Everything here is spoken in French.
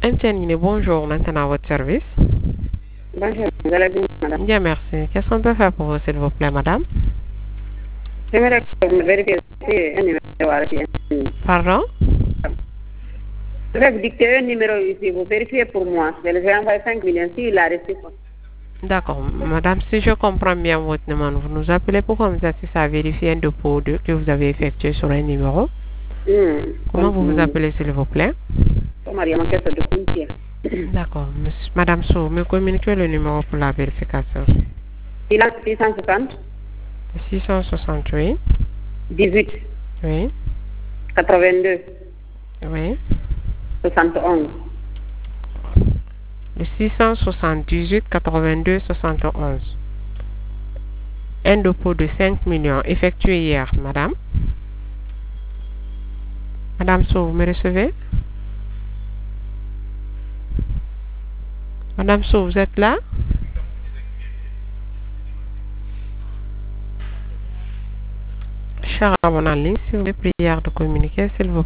Interligne, bonjour, maintenant à votre service. Bonjour, vous allez bien, madame? Bien, merci. Qu'est-ce qu'on peut faire pour vous, s'il vous plaît, madame? J'aimerais que vous me vérifiez un numéro à la Pardon? Je vais vous dicter un numéro ici, vous vérifiez pour moi. Je vais envoyer 5 millions si il a reçu. D'accord. Madame, si je comprends bien votre demande, vous nous appelez pour comme ça, si ça vérifie un dépôt que vous avez effectué sur un numéro. Comment vous vous appelez, s'il vous plaît? D'accord. Madame Sow, me communiquez le numéro pour la vérification. 660 668. 18 Oui. 82 Oui. 71. Le 678 82 71. Un dépôt de 5 millions effectué hier, madame. Madame Sow, vous me recevez? Madame Sow, vous êtes là? Cher abonné en ligne, si vous voulez prière de communiquer, s'il vous plaît.